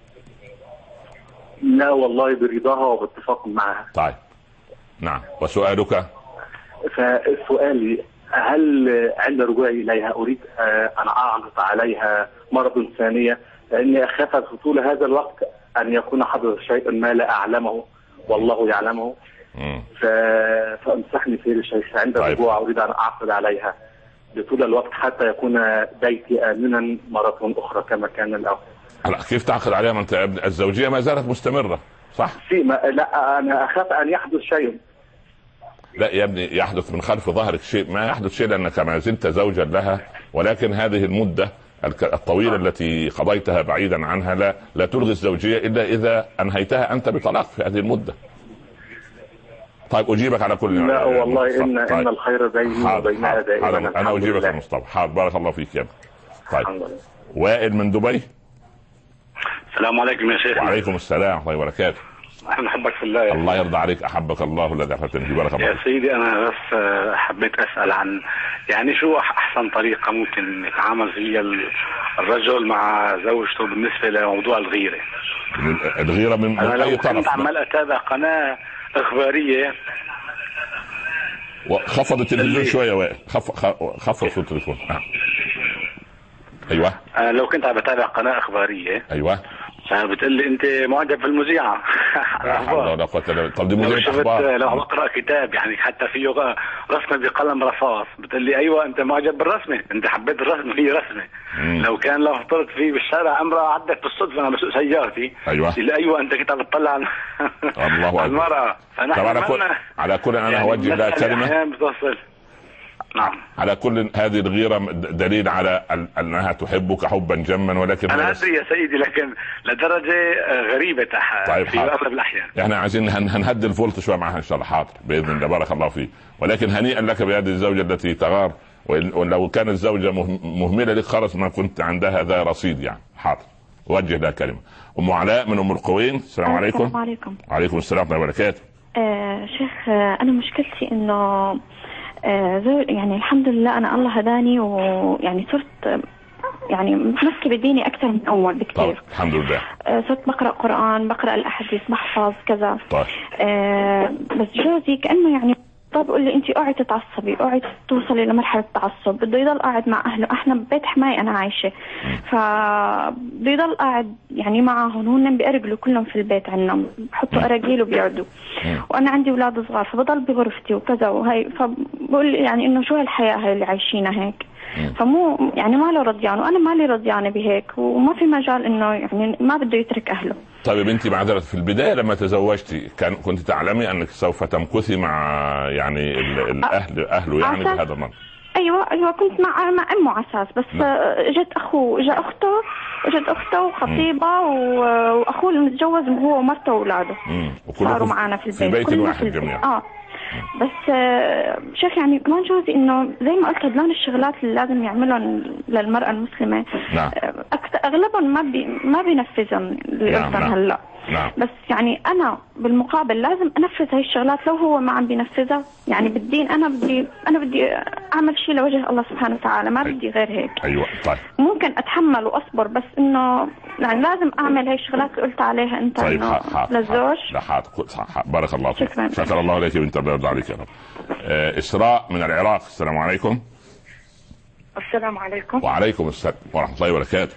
لا والله برضاها وباتفاق معها. طيب. نعم. وسؤالك؟ فالسؤال هل عند رجوعي إليها أريد أن أعرض عليها مرة ثانية، لأني أخاف طول هذا الوقت أن يكون حدث شيء ما لا أعلمه والله يعلمه. ف... فأنصحني سيد الشيخ عند طيب. الرجوع أريد أن أعقد عليها لطول الوقت حتى يكون بيتي آمنا مرة أخرى كما كان الأول. كيف تعقد عليها من الزوجية ما زالت مستمرة صح؟ ما... لا أنا أخاف أن يحدث شيء. لا يا ابني يحدث من خلف ظهرك شيء، ما يحدث شيء لأنك ما زلت زوجا لها، ولكن هذه المدة الطويلة التي قضيتها بعيدا عنها لا لا تلغي الزوجية إلا إذا أنهيتها أنت بطلاق في هذه المدة. طيب أجيبك على كل. لا والله إن طيب. إن الخير بيني وبينها دائما. أنا أجيبك يا مصطفى. حاضر بارك الله فيك يا ابني. طيب. وائل من دبي. السلام عليكم يا شيخ. وعليكم السلام ورحمة الله وبركاته. احنا نحبك في الله. الله يرضى عليك، احبك الله الذي احببتني فيه. بارك الله يا سيدي. انا بس حبيت اسال عن يعني شو احسن طريقه ممكن يتعامل فيها الرجل مع زوجته بالنسبه لموضوع الغيره. الغيره من انا اي لو طرف؟ كنت عمال اتابع قناه اخباريه وخفض التلفزيون شويه وائل. خفض صوت التليفون. ايوه. انا لو كنت عم بتابع قناه اخباريه. ايوه. بتقول لي انت معجب في المذيعه. لا حول ولا قوه الا بالله. طب دي مذيعه اخبار. لو بقرا كتاب يعني حتى فيه رسمه بقلم رصاص بتقول لي ايوه انت معجب بالرسمه، انت حبيت الرسمه هي رسمه. مم. لو كان لو افترضت فيه بالشارع امراه عدت بالصدفه انا بسوق سيارتي. ايوه. اللي ايوه انت كنت عم تطلع على الله المراه. طبعا على كل على كل انا يعني هوجه لها كلمه. نعم. على كل هذه الغيرة دليل على أنها تحبك حبا جما، ولكن أنا أدري يا سيدي لكن لدرجة غريبة طيب في أغلب الأحيان. إحنا عايزين هنهدي الفولت شوية معها إن شاء الله. حاضر بإذن الله. بارك الله فيك. ولكن هنيئا لك بهذه الزوجة التي تغار، ولو كانت الزوجة مهملة لك خلاص ما كنت عندها هذا رصيد يعني. حاضر وجه لها كلمة. أم علاء من أم القوين. السلام عليكم. السلام عليكم. وعليكم السلام ورحمة الله وبركاته. آه شيخ آه أنا مشكلتي إنه آه يعني الحمد لله أنا الله هداني ويعني صرت يعني متمسكة بديني أكثر من أول بكثير. الحمد لله. آه صرت بقرأ قرآن، بقرأ الأحاديث، بحفظ كذا. طيب. آه بس جوزي كأنه يعني طب قول لي أنت اوعي تتعصبي، اوعي توصلي لمرحلة التعصب، بده يضل قاعد مع أهله. احنا ببيت حماية أنا عايشة، فبده يضل قاعد يعني معهم، هن بيأرجلوا كلهم في البيت عنا، بحطوا أراجيل وبيقعدوا، وأنا عندي أولاد صغار فبضل بغرفتي وكذا وهي. فبقول يعني إنه شو هالحياة هاي اللي عايشينها هيك، فمو يعني ما له رضيان وأنا ما لي رضيانة بهيك، وما في مجال إنه يعني ما بده يترك أهله. طيب بنتي معذرة، في البداية لما تزوجتي كان كنت تعلمي أنك سوف تمكثي مع يعني الأهل أهله يعني بهذا المرض؟ ايوه ايوه كنت مع مع امه على اساس، بس لا. اجت اخوه اجى اخته اجت اخته وخطيبه واخوه المتجوز هو ومرته واولاده صاروا معنا في البيت في بيت واحد جميعا. اه بس آه شيخ يعني كمان جوزي انه زي ما قلت هدلون الشغلات اللي لازم يعملهم للمرأة المسلمة نعم. اغلبهم ما بي ما بينفذهم اللي قلتهم نعم. هلا نعم. بس يعني انا بالمقابل لازم انفذ هاي الشغلات لو هو ما عم بينفذها، يعني بالدين انا بدي انا بدي اعمل شيء لوجه الله سبحانه وتعالى، ما بدي غير هيك. ايوه طيب. ممكن اتحمل واصبر بس انه يعني لازم اعمل هاي الشغلات اللي قلت عليها انت. طيب انه للزوج. لا حاضر. بارك الله فيك. شكرا الله عليك بنت الله عليك يا رب. آه اسراء من العراق. السلام عليكم. السلام عليكم. وعليكم السلام ورحمه الله وبركاته.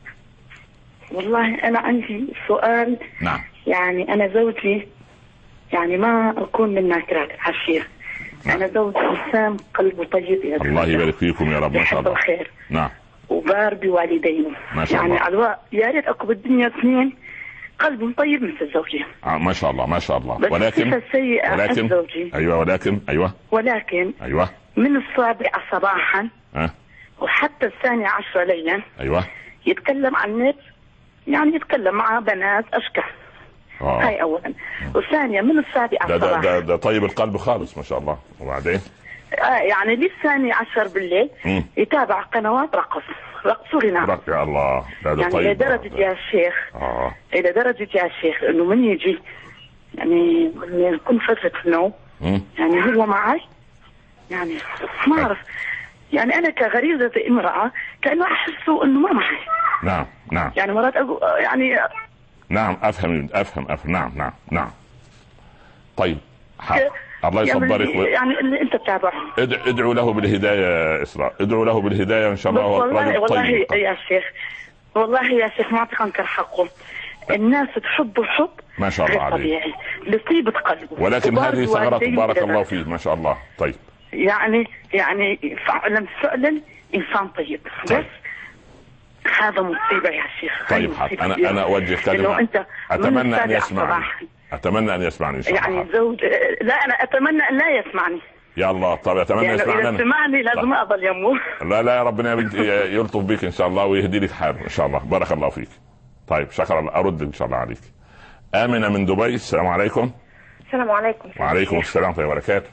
والله أنا عندي سؤال. نعم. يعني أنا زوجي يعني ما أكون من ناكرات عشير. نعم. أنا زوجي إنسان قلبه طيب يا الله يبارك فيكم يا رب ما شاء الله. الخير. نعم. وبار بوالدينه ما شاء يعني الله. يعني يا ريت أكو بالدنيا اثنين قلب طيب مثل زوجي. آه ما شاء الله ما شاء الله. ولكن ولكن زوجي. ايوه ولكن ايوه ولكن ايوه من السابع صباحا أه؟ وحتى الثاني عشر ليلا ايوه يتكلم عن النت، يعني يتكلم مع بنات اشكال. آه. هاي اولا. وثانيا من السابع ده, صباحا ده, ده, ده طيب القلب خالص ما شاء الله. وبعدين آه يعني للثاني عشر بالليل مم. يتابع قنوات رقص رقص ورنا. يا الله ده, ده يعني طيب. الى درجة يا شيخ آه. الى درجة يا شيخ انه من يجي يعني يكون فترة النوم يعني هو معي، يعني ما اعرف، يعني انا كغريزة امرأة كأنه احسه انه ما معي. نعم نعم. يعني مرات أقول يعني نعم افهم افهم افهم نعم نعم نعم. طيب حاضر. الله يصبرك. يعني, و... يعني اللي انت تتابعه ادعو, ادعو له بالهداية يا اسراء، ادعو له بالهداية ان شاء الله. والله والله طيب. يا شيخ والله يا شيخ ما اعطيك انكر حقه، الناس تحبه حب ما شاء الله عليه طبيعي لطيبة قلبه. ولكن هذه ثغرات بارك الله فيه ما شاء الله. طيب يعني يعني فعلا فعلا انسان طيب, طيب. بس هذا مصيبة يا شيخ. طيب حق. انا انا اوجه كلمة اتمنى ان يسمعني، اتمنى ان يسمعني ان شاء الله. يعني زوج لا انا اتمنى ان لا يسمعني يا الله. طب اتمنى يعني يسمعني. اذا سمعني لازم اضل يمه. لا لا يا ربنا يا بنتي يلطف بك ان شاء الله ويهدي لك حال ان شاء الله. بارك الله فيك. طيب شكرا الله. ارد ان شاء الله عليك. آمنة من دبي السلام عليكم. السلام عليكم. وعليكم السلام ورحمة الله وبركاته.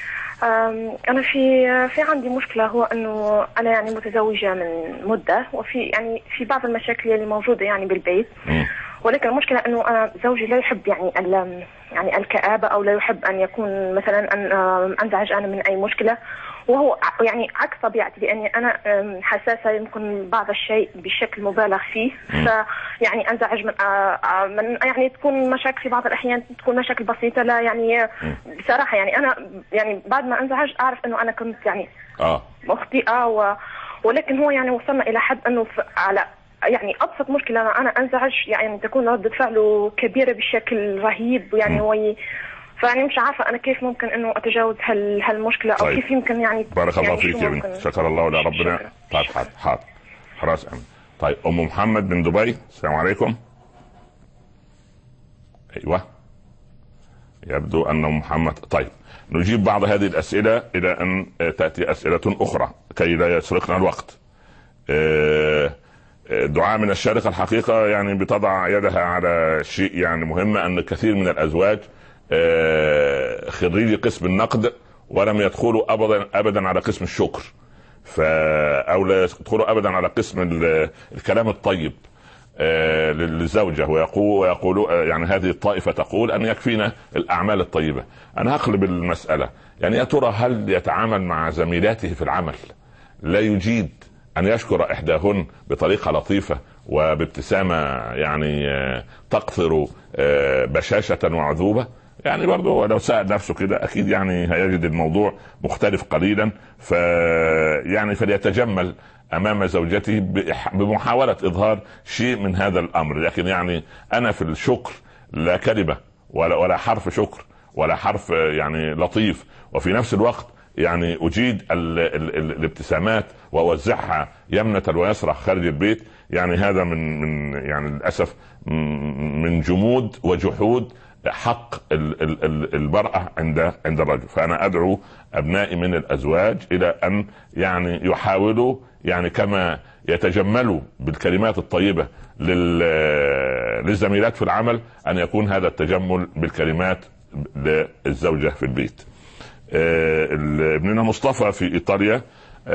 أنا في في عندي مشكلة، هو إنه أنا يعني متزوجة من مدة، وفي يعني في بعض المشاكل اللي موجودة يعني بالبيت. م. ولكن المشكلة إنه أنا زوجي لا يحب يعني ال يعني الكآبة، أو لا يحب أن يكون مثلا أن أنزعج أنا من أي مشكلة، وهو يعني عكس طبيعتي، لأني أنا حساسة يمكن بعض الشيء بشكل مبالغ فيه، فيعني أنزعج من, من يعني تكون مشاكل في بعض الأحيان تكون مشاكل بسيطة، لا يعني بصراحة يعني أنا يعني بعد ما أنزعج أعرف إنه أنا كنت يعني آه. مخطئة، و ولكن هو يعني وصلنا إلى حد إنه على يعني أبسط مشكلة أنا أنزعج يعني تكون ردة فعله كبيرة بشكل رهيب، يعني وي فأنا مش عارفة أنا كيف ممكن إنه أتجاوز هال هالمشكلة، أو طيب. كيف يمكن يعني بارك الله يعني فيك يا بنت. شكر الله ولا ربنا. طيب حاضر حاضر خلاص أمين. طيب أم محمد من دبي السلام عليكم. أيوة يبدو أن أم محمد. طيب نجيب بعض هذه الأسئلة إلى أن تأتي أسئلة أخرى كي لا يسرقنا الوقت. دعاء من الشارقة الحقيقة يعني بتضع يدها على شيء يعني مهم، أن كثير من الأزواج خريجي قسم النقد ولم يدخلوا ابدا ابدا على قسم الشكر، او لا يدخلوا ابدا على قسم الكلام الطيب للزوجه، ويقول ويقولوا يعني هذه الطائفه تقول ان يكفينا الاعمال الطيبه. انا هقلب المساله، يعني يا ترى هل يتعامل مع زميلاته في العمل لا يجيد ان يشكر احداهن بطريقه لطيفه وبابتسامه يعني تقطر بشاشه وعذوبه؟ يعني برضه لو سأل نفسه كده اكيد يعني هيجد الموضوع مختلف قليلا. ف يعني فليتجمل امام زوجته بمحاولة اظهار شيء من هذا الامر. لكن يعني انا في الشكر لا كلمة ولا ولا حرف شكر ولا حرف يعني لطيف، وفي نفس الوقت يعني اجيد ال ال ال الابتسامات واوزعها يمنة ويسرى خارج البيت. يعني هذا من من يعني للاسف من جمود وجحود حق المرأة عند عند الرجل. فأنا أدعو أبنائي من الأزواج إلى أن يعني يحاولوا يعني كما يتجملوا بالكلمات الطيبة للزميلات في العمل، أن يكون هذا التجمل بالكلمات للزوجة في البيت. ابننا مصطفى في إيطاليا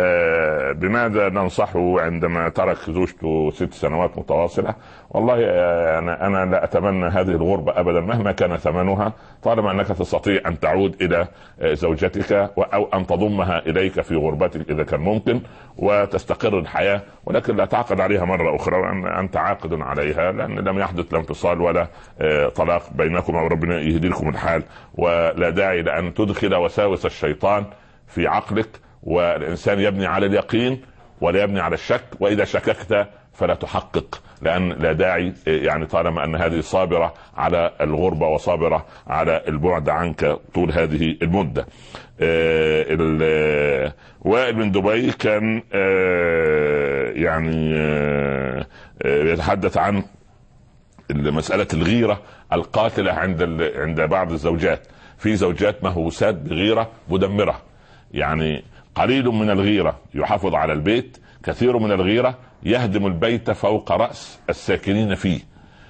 بماذا ننصحه عندما ترك زوجته ست سنوات متواصلة؟ والله أنا أنا لا أتمنى هذه الغربة أبدا مهما كان ثمنها، طالما أنك تستطيع أن تعود إلى زوجتك أو أن تضمها إليك في غربتك إذا كان ممكن وتستقر الحياة، ولكن لا تعقد عليها مرة أخرى وأن أنت عاقد عليها، لأن لم يحدث لا انفصال ولا طلاق بينكم، وربنا يهدي لكم الحال. ولا داعي لأن تدخل وساوس الشيطان في عقلك، والإنسان يبني على اليقين ولا يبني على الشك، وإذا شككت فلا تحقق، لأن لا داعي يعني طالما أن هذه صابرة على الغربة وصابرة على البعد عنك طول هذه المدة. وائل من دبي كان يعني يتحدث عن مسألة الغيرة القاتلة عند عند بعض الزوجات. في زوجات مهووسات بغيرة مدمرة، يعني قليل من الغيرة يحافظ على البيت، كثير من الغيرة يهدم البيت فوق رأس الساكنين فيه.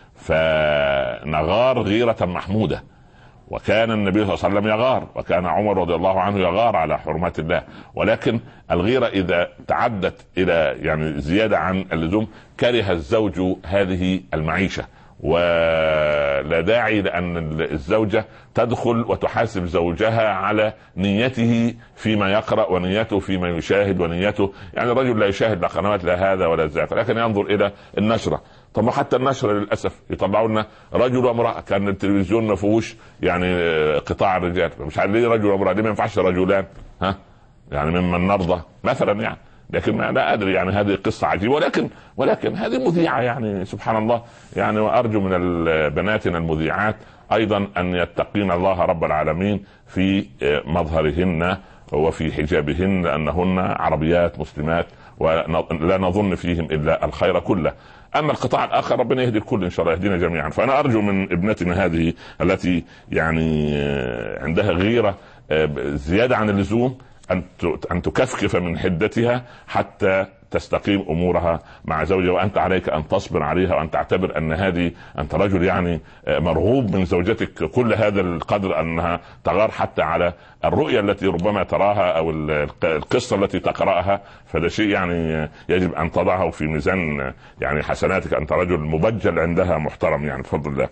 فنغار غيرة محمودة، وكان النبي صلى الله عليه وسلم يغار، وكان عمر رضي الله عنه يغار على حرمات الله. ولكن الغيرة إذا تعدت إلى يعني زيادة عن اللزوم كره الزوج هذه المعيشة، ولا داعي لأن الزوجة تدخل وتحاسب زوجها على نيته فيما يقرأ ونيته فيما يشاهد ونيته. يعني الرجل لا يشاهد لا قنوات لا هذا ولا ذاك، لكن ينظر إلى النشرة. طب حتى النشرة للأسف يطلعوا لنا رجل وامرأة، كان التلفزيون ما فيهوش يعني قطاع الرجال، مش عارف ليه رجل وامرأة، ليه ما ينفعش رجلان؟ ها يعني ممن نرضى مثلا يعني. لكن ما لا ادري يعني هذه قصه عجيبه، ولكن ولكن هذه مذيعه يعني سبحان الله يعني. وارجو من بناتنا المذيعات ايضا ان يتقين الله رب العالمين في مظهرهن وفي حجابهن، لانهن عربيات مسلمات ولا نظن فيهم الا الخير كله. اما القطاع الاخر ربنا يهدي الكل ان شاء الله، يهدينا جميعا. فانا ارجو من ابنتنا هذه التي يعني عندها غيره زياده عن اللزوم أن تكفكف من حدتها حتى تستقيم أمورها مع زوجها، وأنت عليك أن تصبر عليها، وأن تعتبر أن هذه أنت رجل يعني مرغوب من زوجتك كل هذا القدر أنها تغار حتى على الرؤية التي ربما تراها أو القصة التي تقرأها. فده شيء يعني يجب أن تضعه في ميزان يعني حسناتك، أنت رجل مبجل عندها محترم يعني بفضل الله.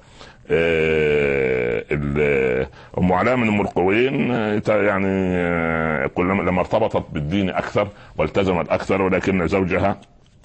أم علاء من المرقوين يعني لما ارتبطت بالدين أكثر والتزمت أكثر، ولكن زوجها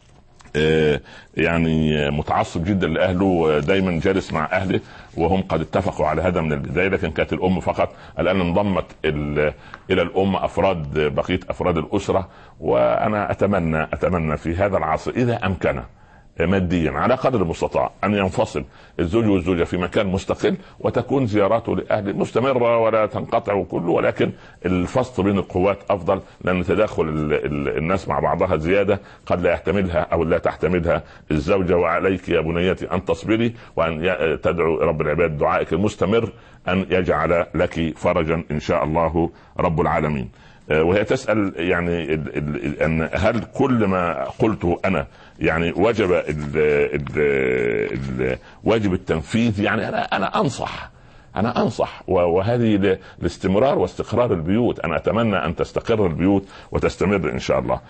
يعني متعصب جدا لأهله، دايما جالس مع أهله وهم قد اتفقوا على هذا من البداية، لكن كانت الأم فقط. الآن انضمت إلى الأم أفراد بقية أفراد الأسرة. وأنا أتمنى أتمنى في هذا العصر إذا أمكن ماديا على قدر المستطاع أن ينفصل الزوج والزوجة في مكان مستقل، وتكون زياراته لأهله مستمرة ولا تنقطع كله، ولكن الفصل بين القوات أفضل، لأن تداخل الناس مع بعضها زيادة قد لا يحتملها أو لا تحتملها الزوجة. وعليك يا بنيتي أن تصبري وأن تدعو رب العباد دعائك المستمر أن يجعل لك فرجا إن شاء الله رب العالمين. وهي تسأل يعني أن هل كل ما قلته أنا يعني وجب ال ال ال واجب التنفيذ؟ يعني أنا أنا أنصح أنا أنصح وهذه الاستمرار واستقرار البيوت. أنا أتمنى أن تستقر البيوت وتستمر إن شاء الله.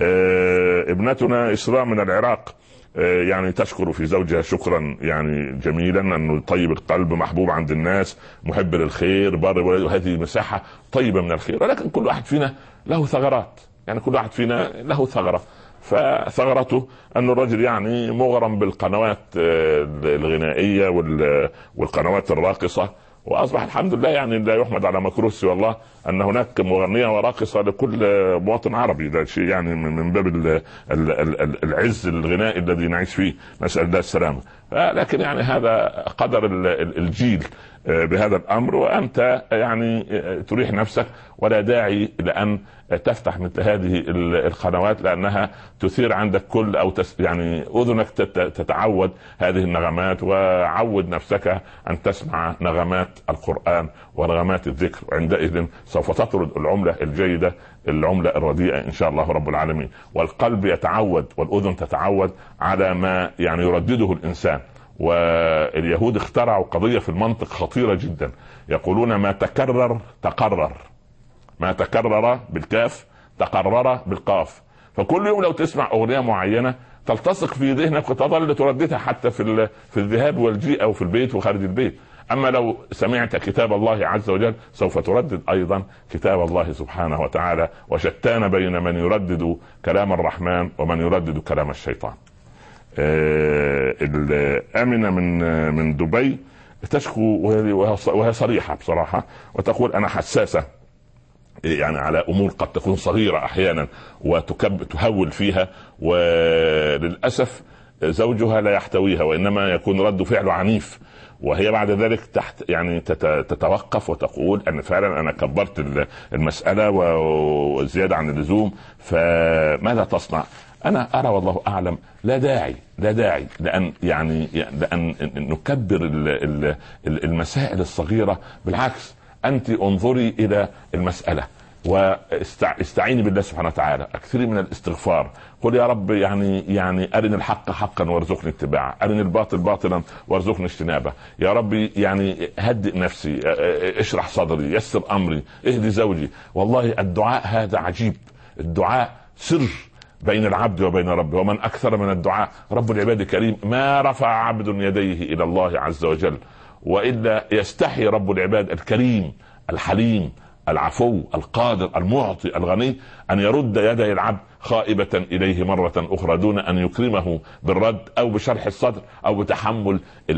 ابنتنا إسراء من العراق يعني تشكر في زوجها شكرا يعني جميلا، أنه طيب القلب، محبوب عند الناس، محب للخير، بر، وهذه مساحة طيبة من الخير. ولكن كل واحد فينا له ثغرات، يعني كل واحد فينا له ثغرة. فثغرته أن الرجل يعني مغرم بالقنوات الغنائية والقنوات الراقصة، واصبح الحمد لله يعني لا يحمد على مكروه سوى الله ان هناك مغنيه وراقصه لكل مواطن عربي. ده شيء يعني من باب العز الغنائي الذي نعيش فيه، نسال الله السلامه. لكن يعني هذا قدر الجيل بهذا الامر، وانت يعني تريح نفسك، ولا داعي لان تفتح مثل هذه القنوات لانها تثير عندك كل او تس يعني اذنك تتعود هذه النغمات. وعود نفسك ان تسمع نغمات القرآن ونغمات الذكر، وعندئذ سوف تطرد العملة الجيدة العملة الرديئة ان شاء الله رب العالمين. والقلب يتعود والاذن تتعود على ما يعني يردده الانسان. واليهود اخترعوا قضية في المنطق خطيرة جدا، يقولون ما تكرر تقرر، ما تكرر بالكاف تقرر بالقاف. فكل يوم لو تسمع أغنية معينة تلتصق في ذهنك وتظل ترددها حتى في في الذهاب والجيء أو في البيت وخارج البيت. أما لو سمعت كتاب الله عز وجل سوف تردد أيضا كتاب الله سبحانه وتعالى، وشتان بين من يردد كلام الرحمن ومن يردد كلام الشيطان. آمنة من من دبي تشكو وهي صريحة بصراحة، وتقول أنا حساسة يعني على أمور قد تكون صغيرة أحيانا وتكب تهول فيها، وللأسف زوجها لا يحتويها وإنما يكون رد فعله عنيف، وهي بعد ذلك تحت يعني تتوقف وتقول أن فعلا أنا كبرت المسألة وزيادة عن اللزوم، فماذا تصنع؟ انا ارى والله اعلم لا داعي لا داعي لان يعني لان نكبر المسائل الصغيره. بالعكس انت انظري الى المساله واستعيني بالله سبحانه وتعالى، اكثري من الاستغفار، قل يا رب يعني يعني ارني الحق حقا وارزقني اتباعه، ارني الباطل باطلا وارزقني اجتنابه، يا رب يعني هدئ نفسي، اشرح صدري، يسر امري، اهدي زوجي. والله الدعاء هذا عجيب، الدعاء سر بين العبد وبين ربه، ومن اكثر من الدعاء رب العباد كريم، ما رفع عبد يديه الى الله عز وجل والا يستحي رب العباد الكريم الحليم العفو القادر المعطي الغني ان يرد يدي العبد خائبة اليه مرة اخرى دون ان يكرمه بالرد او بشرح الصدر او بتحمل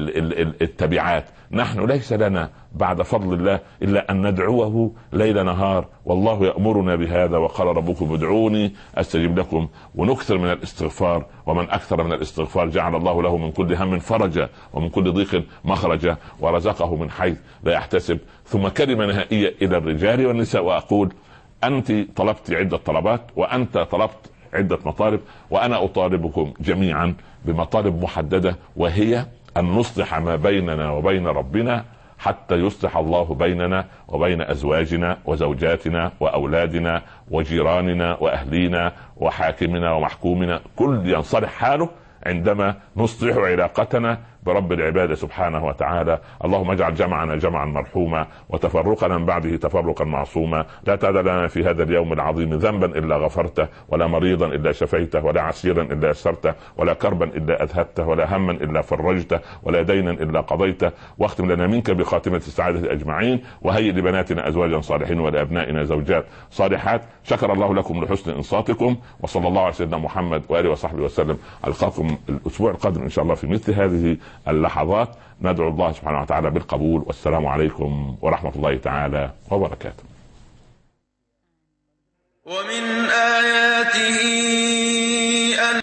التبعات. نحن ليس لنا بعد فضل الله الا ان ندعوه ليل نهار، والله يأمرنا بهذا وقال ربكم ادعوني استجب لكم، ونكثر من الاستغفار، ومن اكثر من الاستغفار جعل الله له من كل هم فرجا ومن كل ضيق مخرجا ورزقه من حيث لا يحتسب. ثم كلمة نهائية الى الرجال والنساء واقول انت طلبت عدة طلبات وانت طلبت عدة مطالب، وانا اطالبكم جميعا بمطالب محددة، وهي ان نصلح ما بيننا وبين ربنا حتى يصلح الله بيننا وبين ازواجنا وزوجاتنا واولادنا وجيراننا واهلينا وحاكمنا ومحكومنا، كل ينصلح حاله عندما نصلح علاقتنا برب العباد سبحانه وتعالى. اللهم اجعل جمعنا جمعا مرحوما وتفرقنا من بعده تفرقا معصوما. لا تدع لنا في هذا اليوم العظيم ذنبا الا غفرته، ولا مريضا الا شفيته، ولا عسيرا الا يسرته، ولا كربا الا اذهبته، ولا هما الا فرجته، ولا دينا الا قضيته. واختم لنا منك بخاتمة السعادة اجمعين، وهيئ لبناتنا ازواجا صالحين ولابنائنا زوجات صالحات. شكر الله لكم لحسن انصاتكم، وصلى الله على سيدنا محمد واله وصحبه وسلم. القاكم الاسبوع القادم ان شاء الله في مثل هذه اللحظات. ندعو الله سبحانه وتعالى بالقبول، والسلام عليكم ورحمة الله تعالى وبركاته. ومن آيات